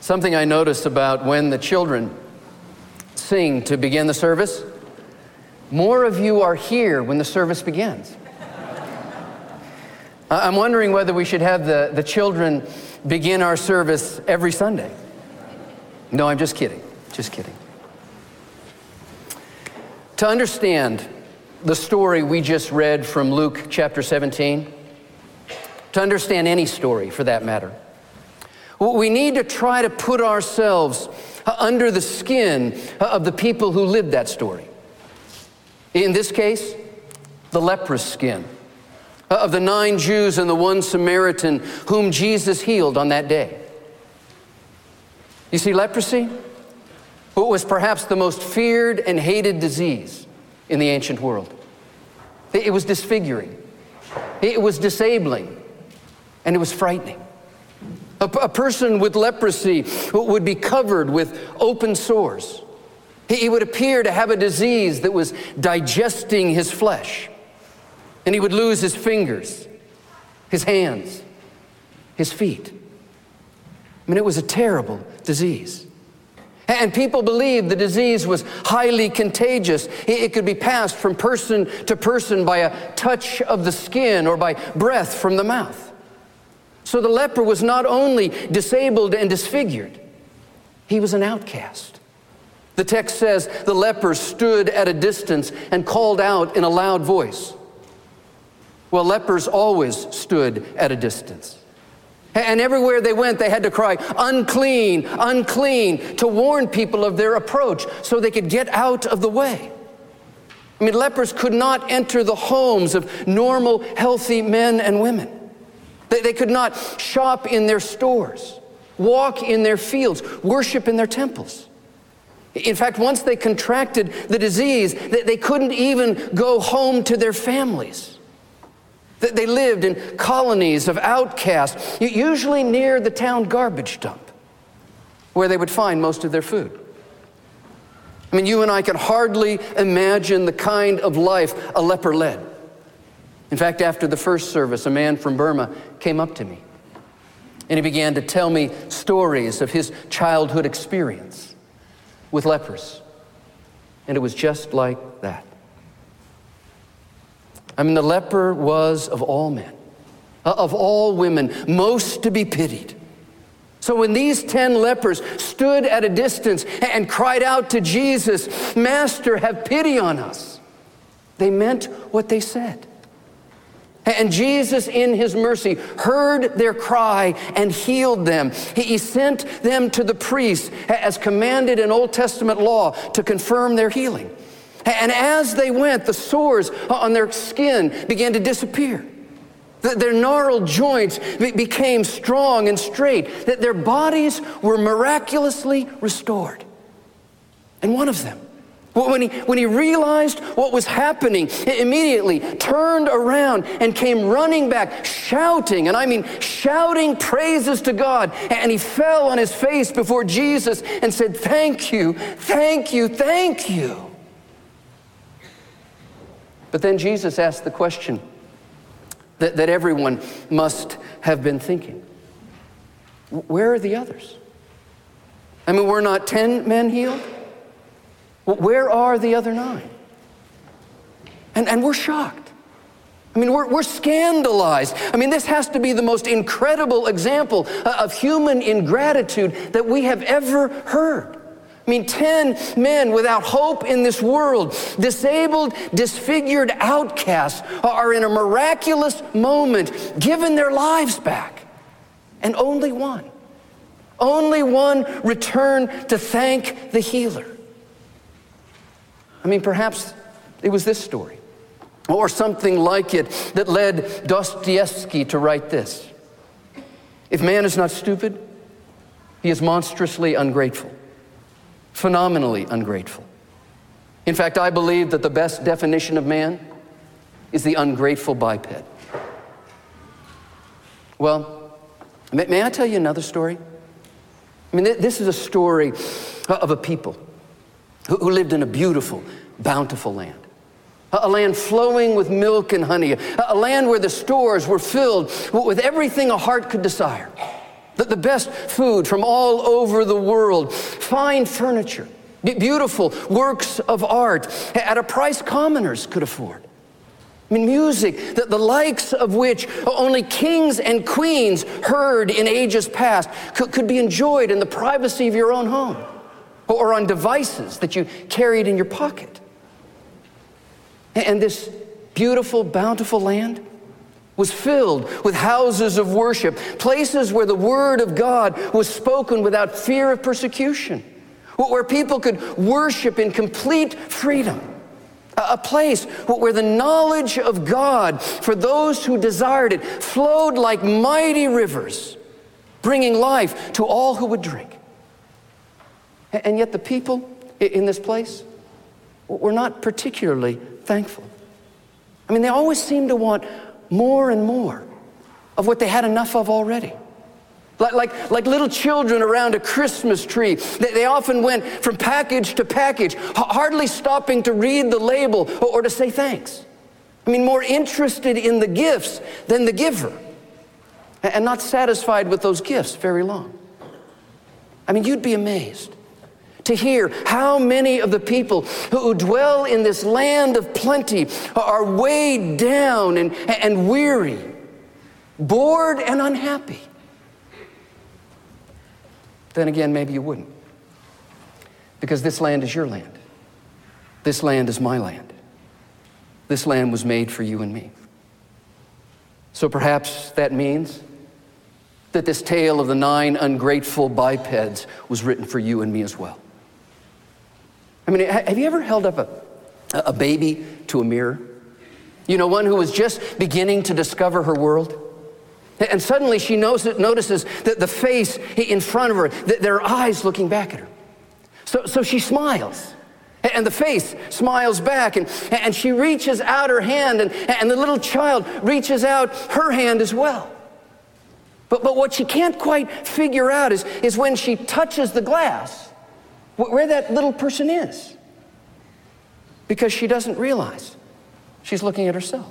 Something I notice about when the children sing to begin the service, more of you are here when the service begins. I'm wondering whether we should have the children begin our service every Sunday. No, I'm just kidding. Just kidding. To understand the story we just read from Luke chapter 17, to understand any story for that matter, we need to try to put ourselves under the skin of the people who lived that story. In this case, the leprous skin of the 9 Jews and the 1 Samaritan whom Jesus healed on that day. You see, leprosy was perhaps the most feared and hated disease in the ancient world. It was disfiguring, it was disabling, and it was frightening. A person with leprosy would be covered with open sores. He would appear to have a disease that was digesting his flesh. And he would lose his fingers, his hands, his feet. I mean, it was a terrible disease. And people believed the disease was highly contagious. It could be passed from person to person by a touch of the skin or by breath from the mouth. So the leper was not only disabled and disfigured, he was an outcast. The text says the leper stood at a distance and called out in a loud voice. Well, lepers always stood at a distance. And everywhere they went, they had to cry, "Unclean, unclean," to warn people of their approach so they could get out of the way. I mean, lepers could not enter the homes of normal, healthy men and women. They could not shop in their stores, walk in their fields, worship in their temples. In fact, once they contracted the disease, they couldn't even go home to their families. They lived in colonies of outcasts, usually near the town garbage dump, where they would find most of their food. I mean, you and I can hardly imagine the kind of life a leper led. In fact, after the first service, a man from Burma came up to me, and he began to tell me stories of his childhood experience with lepers. And it was just like that. I mean, the leper was, of all men, of all women, most to be pitied. So when these 10 lepers stood at a distance and cried out to Jesus, "Master, have pity on us," they meant what they said. And Jesus, in his mercy, heard their cry and healed them. He sent them to the priests as commanded in Old Testament law to confirm their healing. And as they went, the sores on their skin began to disappear. Their gnarled joints became strong and straight. Their bodies were miraculously restored. And one of them, when he realized what was happening, he immediately turned around and came running back, shouting, and I mean shouting praises to God. And he fell on his face before Jesus and said, "Thank you, thank you, thank you." But then Jesus asked the question that everyone must have been thinking. Where are the others? I mean, were not 10 men healed? Where are the other 9? And we're shocked. I mean, we're scandalized. I mean, this has to be the most incredible example of human ingratitude that we have ever heard. I mean, 10 men without hope in this world, disabled, disfigured outcasts, are in a miraculous moment given their lives back. And only one returned to thank the healer. I mean, perhaps it was this story, or something like it, that led Dostoevsky to write this: "If man is not stupid, he is monstrously ungrateful. Phenomenally ungrateful. In fact, I believe that the best definition of man is the ungrateful biped." Well, may I tell you another story? I mean, this is a story of a people who lived in a beautiful, bountiful land. A land flowing with milk and honey. A land where the stores were filled with everything a heart could desire. the best food from all over the world, fine furniture, beautiful works of art at a price commoners could afford. I mean, music, the likes of which only kings and queens heard in ages past, could be enjoyed in the privacy of your own home or on devices that you carried in your pocket. And this beautiful, bountiful land was filled with houses of worship, places where the word of God was spoken without fear of persecution, where people could worship in complete freedom, a place where the knowledge of God for those who desired it flowed like mighty rivers, bringing life to all who would drink. And yet the people in this place were not particularly thankful. I mean, they always seemed to want more and more of what they had enough of already. Like little children around a Christmas tree, they often went from package to package, hardly stopping to read the label or to say thanks. I mean, more interested in the gifts than the giver, and not satisfied with those gifts very long. I mean, you'd be amazed to hear how many of the people who dwell in this land of plenty are weighed down and weary, bored and unhappy. Then again, maybe you wouldn't. Because this land is your land. This land is my land. This land was made for you and me. So perhaps that means that this tale of the 9 ungrateful bipeds was written for you and me as well. I mean, have you ever held up a baby to a mirror? You know, one who was just beginning to discover her world? And suddenly she notices that the face in front of her, their eyes looking back at her. So she smiles, and the face smiles back, and she reaches out her hand, and the little child reaches out her hand as well. But what she can't quite figure out is when she touches the glass, where that little person is. Because she doesn't realize she's looking at herself.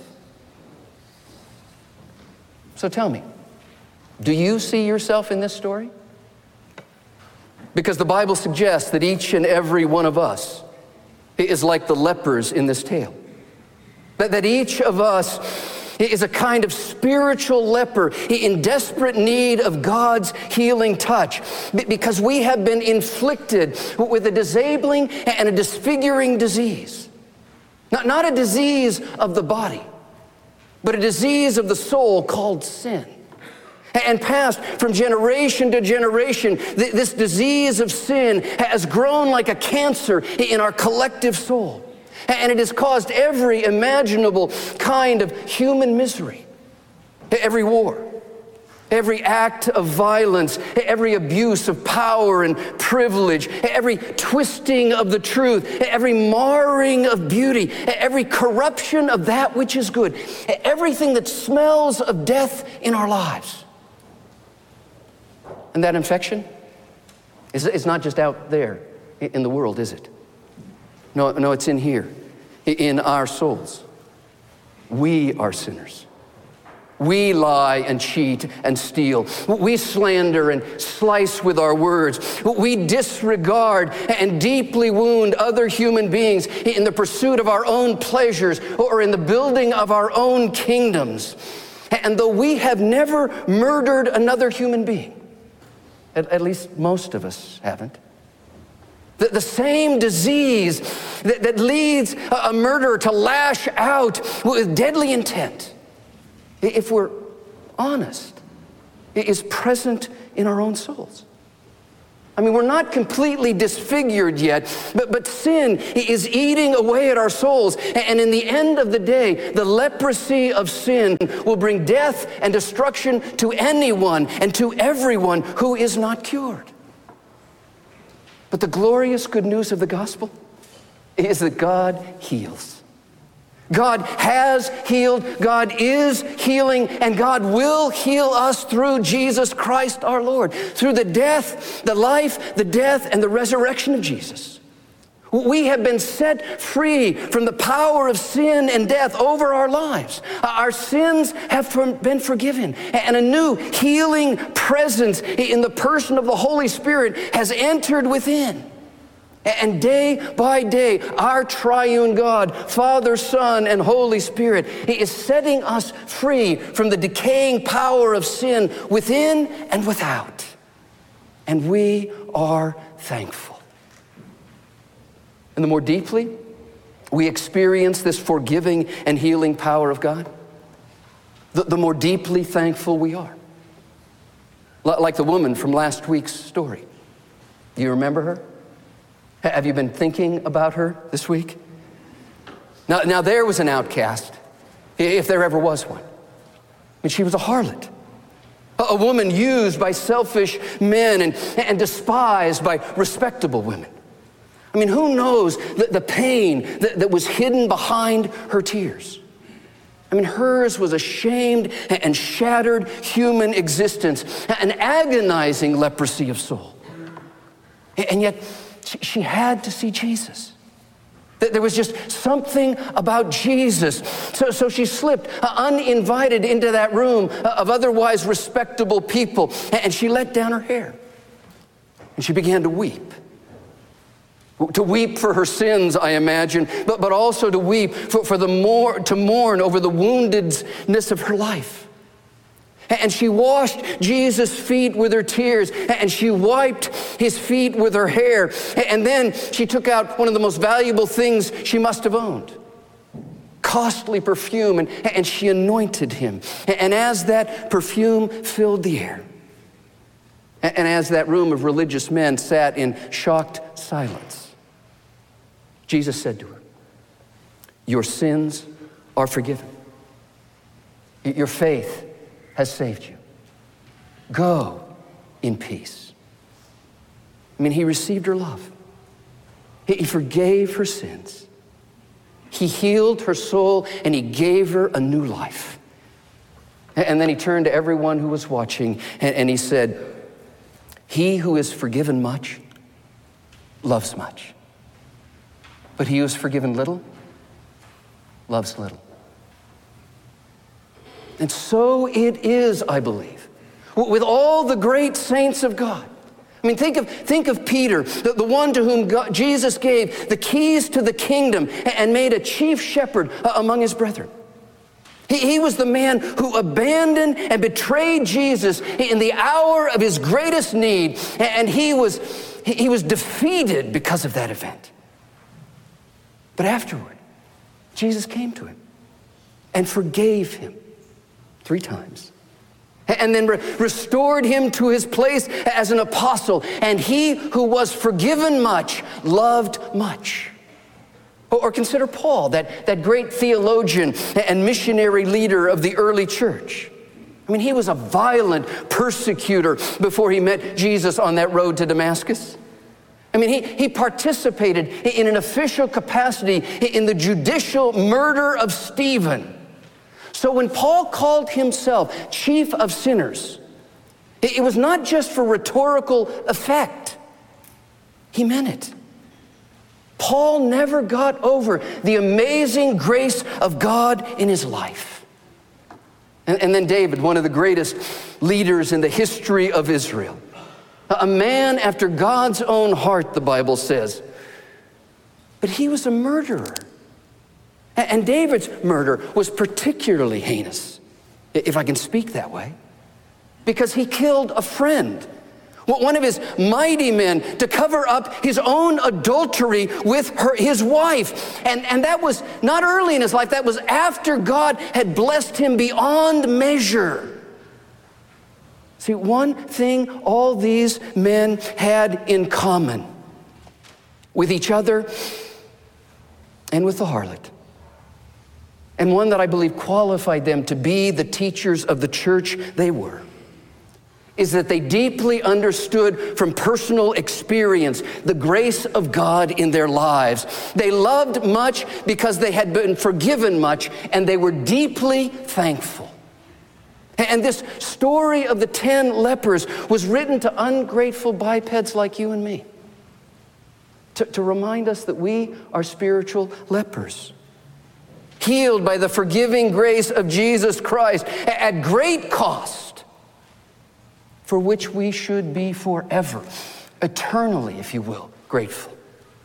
So tell me, do you see yourself in this story? Because the Bible suggests that each and every one of us is like the lepers in this tale. That each of us is a kind of spiritual leper in desperate need of God's healing touch, because we have been inflicted with a disabling and a disfiguring disease. Not a disease of the body, but a disease of the soul called sin. And passed from generation to generation, this disease of sin has grown like a cancer in our collective soul. And it has caused every imaginable kind of human misery. Every war, every act of violence, every abuse of power and privilege, every twisting of the truth, every marring of beauty, every corruption of that which is good, everything that smells of death in our lives. And that infection is not just out there in the world, is it? No, it's in here, in our souls. We are sinners. We lie and cheat and steal. We slander and slice with our words. We disregard and deeply wound other human beings in the pursuit of our own pleasures or in the building of our own kingdoms. And though we have never murdered another human being, at least most of us haven't, the same disease that leads a murderer to lash out with deadly intent, if we're honest, is present in our own souls. I mean, we're not completely disfigured yet, but sin is eating away at our souls. And in the end of the day, the leprosy of sin will bring death and destruction to anyone and to everyone who is not cured. But the glorious good news of the gospel is that God heals. God has healed, God is healing, and God will heal us through Jesus Christ our Lord, through the death, the life, the death, and the resurrection of Jesus. We have been set free from the power of sin and death over our lives. Our sins have been forgiven, and a new healing presence in the person of the Holy Spirit has entered within. And day by day, our triune God, Father, Son, and Holy Spirit, is setting us free from the decaying power of sin within and without. And we are thankful. And the more deeply we experience this forgiving and healing power of God, the more deeply thankful we are. Like the woman from last week's story. Do you remember her? Have you been thinking about her this week? Now there was an outcast, if there ever was one. I mean, she was a harlot. A woman used by selfish men and despised by respectable women. I mean, who knows the pain that was hidden behind her tears? I mean, hers was a shamed and shattered human existence, an agonizing leprosy of soul. And yet, she had to see Jesus. There was just something about Jesus. So she slipped uninvited into that room of otherwise respectable people, and she let down her hair. And she began to weep. To weep for her sins, I imagine, but also to weep to mourn over the woundedness of her life. And she washed Jesus' feet with her tears, and she wiped his feet with her hair. And then she took out one of the most valuable things she must have owned, costly perfume, and she anointed him. And as that perfume filled the air, and as that room of religious men sat in shocked silence, Jesus said to her, "Your sins are forgiven. Your faith has saved you. Go in peace." I mean, he received her love. He forgave her sins. He healed her soul, and he gave her a new life. And then he turned to everyone who was watching, and he said, "He who is forgiven much loves much. But he who is forgiven little loves little." And so it is, I believe, with all the great saints of God. I mean, think of Peter, the one to whom Jesus gave the keys to the kingdom and made a chief shepherd among his brethren. He was the man who abandoned and betrayed Jesus in the hour of his greatest need, and he was defeated because of that event. But afterward, Jesus came to him and forgave him 3 times. And then restored him to his place as an apostle. And he who was forgiven much loved much. Or consider Paul, that great theologian and missionary leader of the early church. I mean, he was a violent persecutor before he met Jesus on that road to Damascus. I mean, he participated in an official capacity in the judicial murder of Stephen. So when Paul called himself chief of sinners, it was not just for rhetorical effect. He meant it. Paul never got over the amazing grace of God in his life. And then David, one of the greatest leaders in the history of Israel, a man after God's own heart, the Bible says. But he was a murderer. And David's murder was particularly heinous, if I can speak that way, because he killed a friend, one of his mighty men, to cover up his own adultery with his wife. And that was not early in his life, that was after God had blessed him beyond measure. See, one thing all these men had in common with each other and with the harlot, and one that I believe qualified them to be the teachers of the church they were, is that they deeply understood from personal experience the grace of God in their lives. They loved much because they had been forgiven much, and they were deeply thankful. And this story of the 10 lepers was written to ungrateful bipeds like you and me. to remind us that we are spiritual lepers, healed by the forgiving grace of Jesus Christ at great cost, for which we should be forever, eternally, if you will, grateful.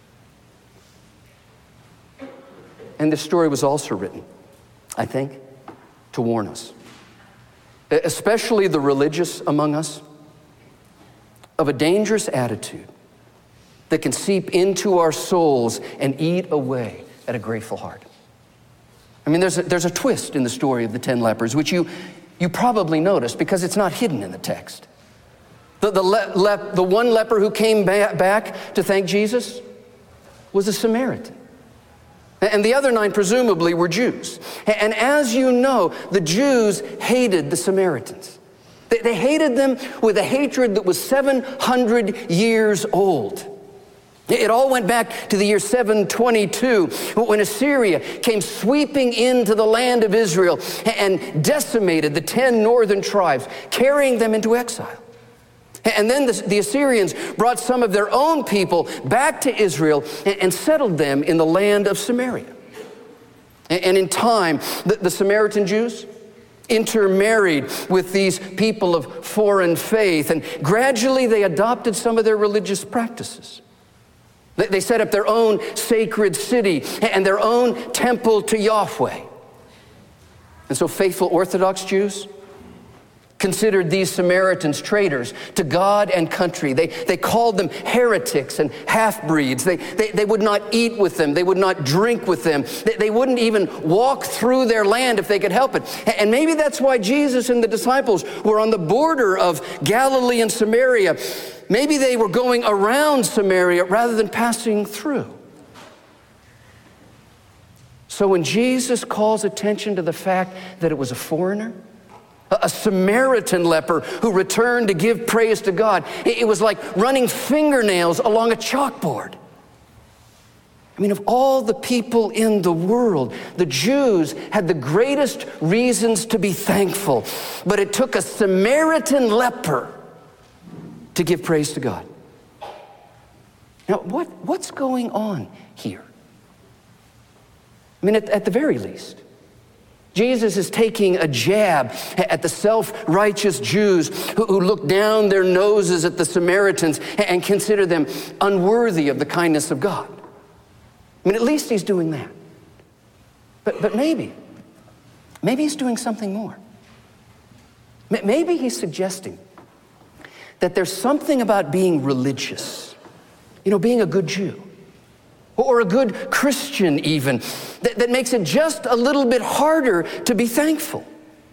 And this story was also written, I think, to warn us, especially the religious among us, of a dangerous attitude that can seep into our souls and eat away at a grateful heart. I mean, there's a twist in the story of the 10 lepers, which you probably noticed because it's not hidden in the text. The one leper who came back to thank Jesus was a Samaritan. And the other 9 presumably were Jews. And as you know, the Jews hated the Samaritans. They hated them with a hatred that was 700 years old. It all went back to the year 722 when Assyria came sweeping into the land of Israel and decimated the 10 northern tribes, carrying them into exile. And then the Assyrians brought some of their own people back to Israel and settled them in the land of Samaria. And in time, the Samaritan Jews intermarried with these people of foreign faith, and gradually they adopted some of their religious practices. They set up their own sacred city and their own temple to Yahweh. And so faithful Orthodox Jews considered these Samaritans traitors to God and country. They called them heretics and half-breeds. They would not eat with them. They would not drink with them. They wouldn't even walk through their land if they could help it. And maybe that's why Jesus and the disciples were on the border of Galilee and Samaria. Maybe they were going around Samaria rather than passing through. So when Jesus calls attention to the fact that it was a foreigner, a Samaritan leper who returned to give praise to God, it was like running fingernails along a chalkboard. I mean, of all the people in the world, the Jews had the greatest reasons to be thankful, but it took a Samaritan leper to give praise to God. Now, what's going on here? I mean, at the very least, Jesus is taking a jab at the self-righteous Jews who look down their noses at the Samaritans and consider them unworthy of the kindness of God. I mean, at least he's doing that. But maybe he's doing something more. Maybe he's suggesting that there's something about being religious, being a good Jew, or a good Christian even, that makes it just a little bit harder to be thankful.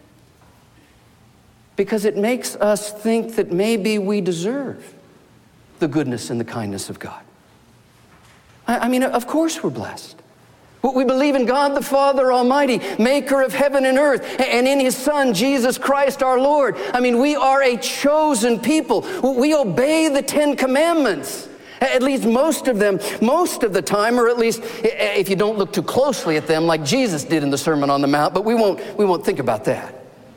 Because it makes us think that maybe we deserve the goodness and the kindness of God. I mean, of course we're blessed. We believe in God the Father Almighty, maker of heaven and earth, and in his Son, Jesus Christ our Lord. I mean, we are a chosen people. We obey the 10 Commandments. At least most of them, most of the time, or at least if you don't look too closely at them like Jesus did in the Sermon on the Mount, but we won't think about that.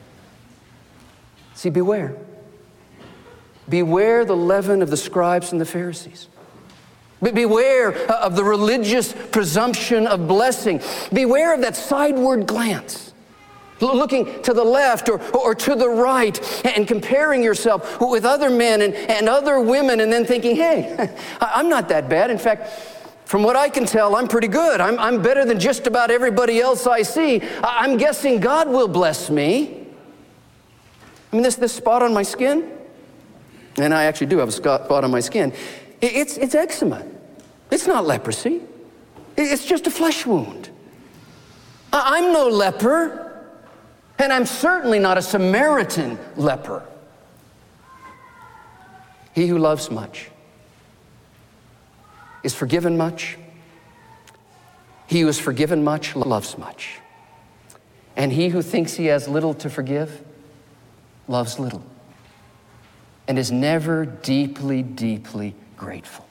See, beware. Beware the leaven of the scribes and the Pharisees. Beware of the religious presumption of blessing. Beware of that sideward glance, looking to the left or to the right and comparing yourself with other men and other women and then thinking, hey, I'm not that bad. In fact, from what I can tell, I'm pretty good. I'm better than just about everybody else I see. I'm guessing God will bless me. I mean, this spot on my skin, and I actually do have a spot on my skin, it's eczema. It's not leprosy. It's just a flesh wound. I'm no leper. And I'm certainly not a Samaritan leper. He who loves much is forgiven much. He who is forgiven much loves much. And he who thinks he has little to forgive loves little and is never deeply, deeply grateful.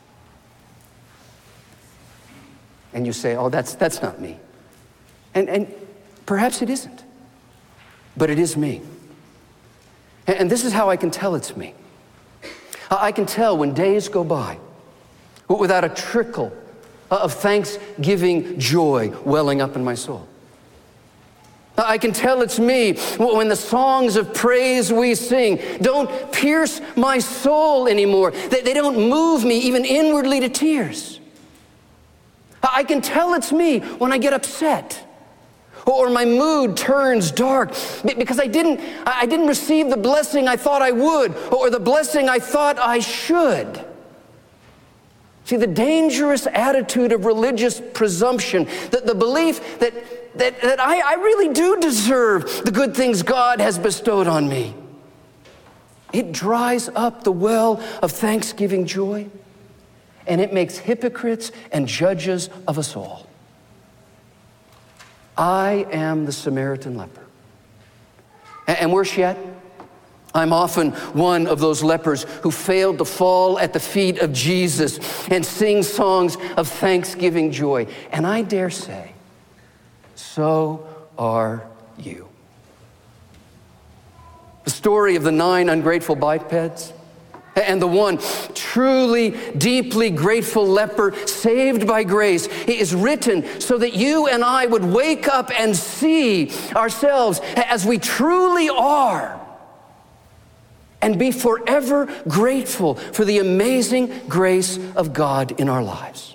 And you say, oh, that's not me. And perhaps it isn't. But it is me. And this is how I can tell it's me. I can tell when days go by without a trickle of thanksgiving joy welling up in my soul. I can tell it's me when the songs of praise we sing don't pierce my soul anymore. They don't move me even inwardly to tears. I can tell it's me when I get upset or my mood turns dark because I didn't receive the blessing I thought I would or the blessing I thought I should. See, the dangerous attitude of religious presumption, the belief that I really do deserve the good things God has bestowed on me, it dries up the well of thanksgiving joy, and it makes hypocrites and judges of us all. I am the Samaritan leper. And worse yet, I'm often one of those lepers who failed to fall at the feet of Jesus and sing songs of thanksgiving joy. And I dare say, so are you. The story of the 9 ungrateful bipeds and the one truly, deeply grateful leper saved by grace is written so that you and I would wake up and see ourselves as we truly are and be forever grateful for the amazing grace of God in our lives.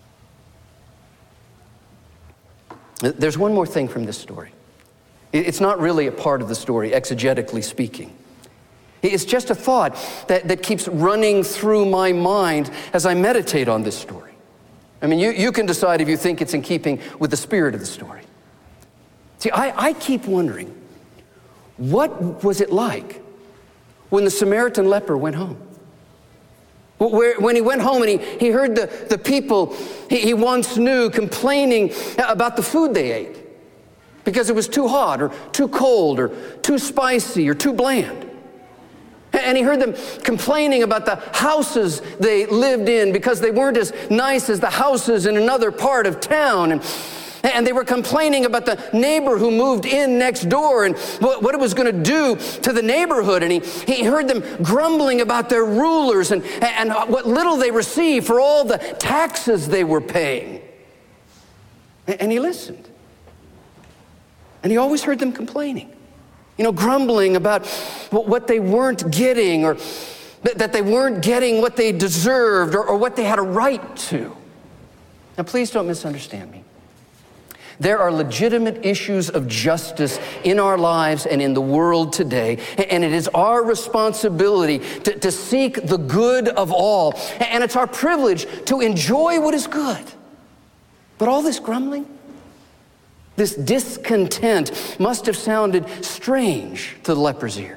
There's one more thing from this story. It's not really a part of the story, exegetically speaking. It's just a thought that keeps running through my mind as I meditate on this story. I mean, you can decide if you think it's in keeping with the spirit of the story. See, I keep wondering, what was it like when the Samaritan leper went home? When he went home and he heard the people he once knew complaining about the food they ate because it was too hot or too cold or too spicy or too bland. And he heard them complaining about the houses they lived in because they weren't as nice as the houses in another part of town. And they were complaining about the neighbor who moved in next door and what it was going to do to the neighborhood. And he heard them grumbling about their rulers and what little they received for all the taxes they were paying. And he listened. And he always heard them complaining, grumbling about what they weren't getting or that they weren't getting what they deserved or what they had a right to. Now, please don't misunderstand me. There are legitimate issues of justice in our lives and in the world today, and it is our responsibility to seek the good of all, and it's our privilege to enjoy what is good. But all this grumbling, this discontent must have sounded strange to the leper's ear.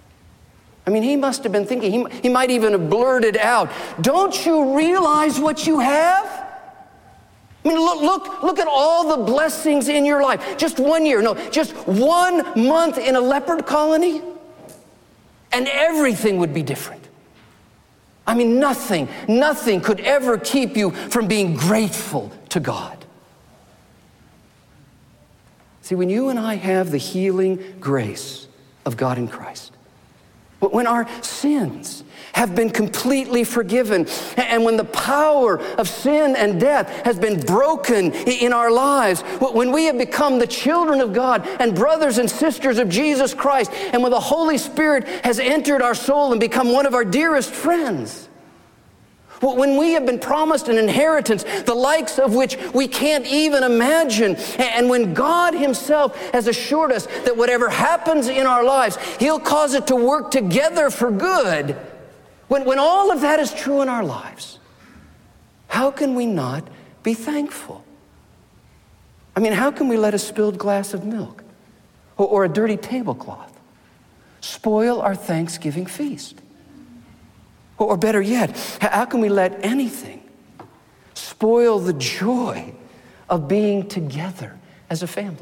I mean, he must have been thinking, he might even have blurted out, "Don't you realize what you have? I mean, look at all the blessings in your life. Just 1 year, no, just 1 month in a leopard colony, and everything would be different. I mean, nothing could ever keep you from being grateful to God." See, when you and I have the healing grace of God in Christ, when our sins have been completely forgiven, and when the power of sin and death has been broken in our lives, when we have become the children of God and brothers and sisters of Jesus Christ, and when the Holy Spirit has entered our soul and become one of our dearest friends, when we have been promised an inheritance, the likes of which we can't even imagine, and when God himself has assured us that whatever happens in our lives, he'll cause it to work together for good, when all of that is true in our lives, how can we not be thankful? I mean, how can we let a spilled glass of milk or a dirty tablecloth spoil our Thanksgiving feast? Or better yet, how can we let anything spoil the joy of being together as a family?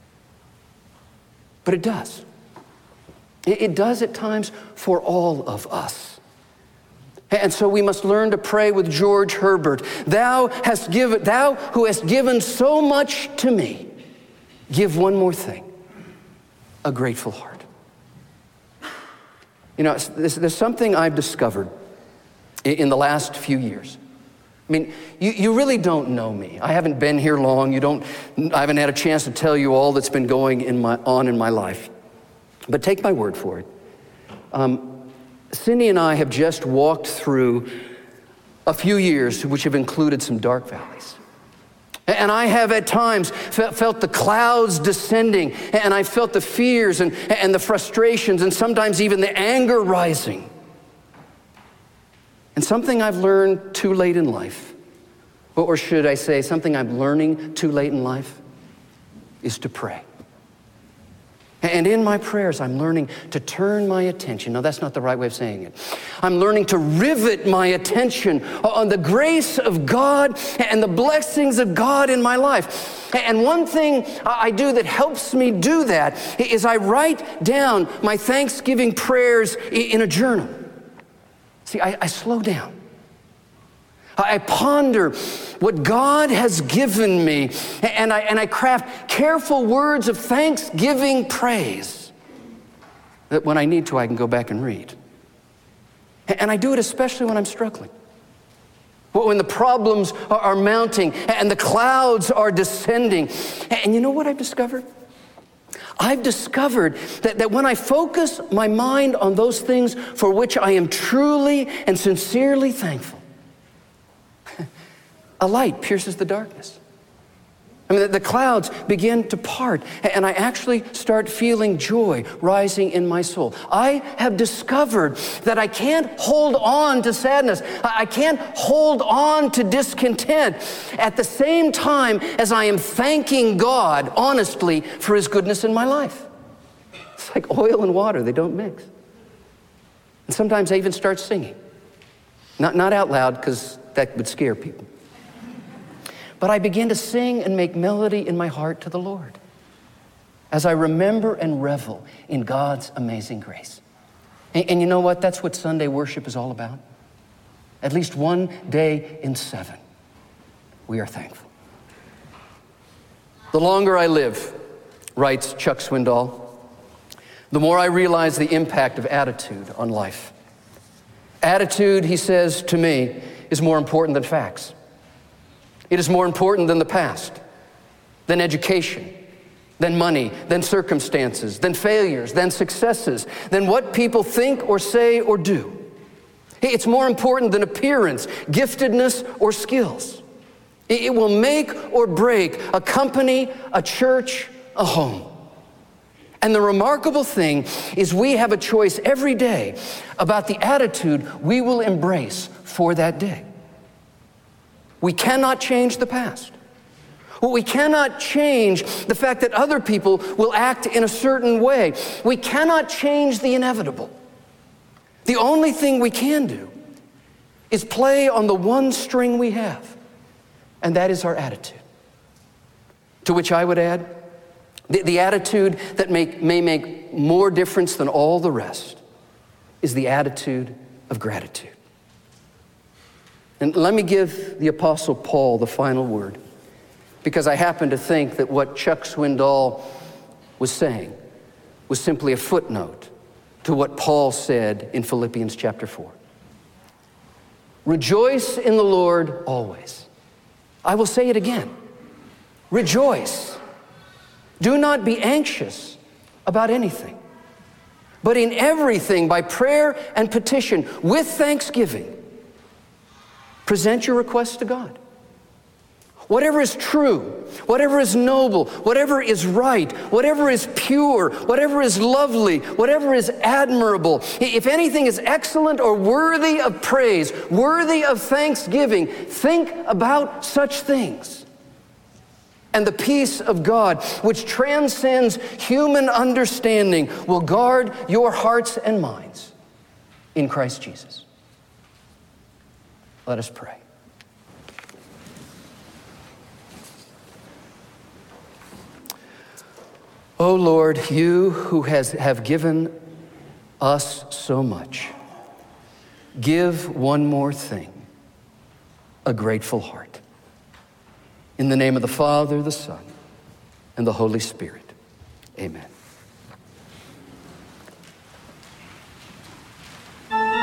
But it does. It does at times for all of us. And so we must learn to pray with George Herbert. Thou who hast given so much to me, give one more thing, a grateful heart. There's something I've discovered in the last few years. I mean, you really don't know me. I haven't been here long. I haven't had a chance to tell you all that's been going on in my life. But take my word for it. Cindy and I have just walked through a few years which have included some dark valleys. And I have at times felt the clouds descending, and I felt the fears and the frustrations and sometimes even the anger rising. And something I've learned too late in life, or should I say something I'm learning too late in life, is to pray. And in my prayers, I'm learning to turn my attention. No, that's not the right way of saying it. I'm learning to rivet my attention on the grace of God and the blessings of God in my life. And one thing I do that helps me do that is I write down my Thanksgiving prayers in a journal. See, I slow down. I ponder what God has given me, and I craft careful words of thanksgiving praise that when I need to, I can go back and read. And I do it especially when I'm struggling. When the problems are mounting and the clouds are descending. And you know what I've discovered? I've discovered that when I focus my mind on those things for which I am truly and sincerely thankful, a light pierces the darkness. I mean, the clouds begin to part, and I actually start feeling joy rising in my soul. I have discovered that I can't hold on to sadness. I can't hold on to discontent at the same time as I am thanking God honestly for His goodness in my life. It's like oil and water, they don't mix. And sometimes I even start singing. Not out loud, because that would scare people. But I begin to sing and make melody in my heart to the Lord as I remember and revel in God's amazing grace. And you know what? That's what Sunday worship is all about. At least one day in 7, we are thankful. The longer I live, writes Chuck Swindoll, the more I realize the impact of attitude on life. Attitude, he says to me, is more important than facts. It is more important than the past, than education, than money, than circumstances, than failures, than successes, than what people think or say or do. It's more important than appearance, giftedness, or skills. It will make or break a company, a church, a home. And the remarkable thing is we have a choice every day about the attitude we will embrace for that day. We cannot change the past. We cannot change the fact that other people will act in a certain way. We cannot change the inevitable. The only thing we can do is play on the one string we have, and that is our attitude. To which I would add, the attitude that may make more difference than all the rest is the attitude of gratitude. And let me give the Apostle Paul the final word, because I happen to think that what Chuck Swindoll was saying was simply a footnote to what Paul said in Philippians chapter 4. Rejoice in the Lord always. I will say it again. Rejoice. Do not be anxious about anything, but in everything by prayer and petition with thanksgiving, present your requests to God. Whatever is true, whatever is noble, whatever is right, whatever is pure, whatever is lovely, whatever is admirable, if anything is excellent or worthy of praise, worthy of thanksgiving, think about such things. And the peace of God, which transcends human understanding, will guard your hearts and minds in Christ Jesus. Let us pray. O Lord, you who have given us so much, give one more thing, a grateful heart. In the name of the Father, the Son, and the Holy Spirit, amen.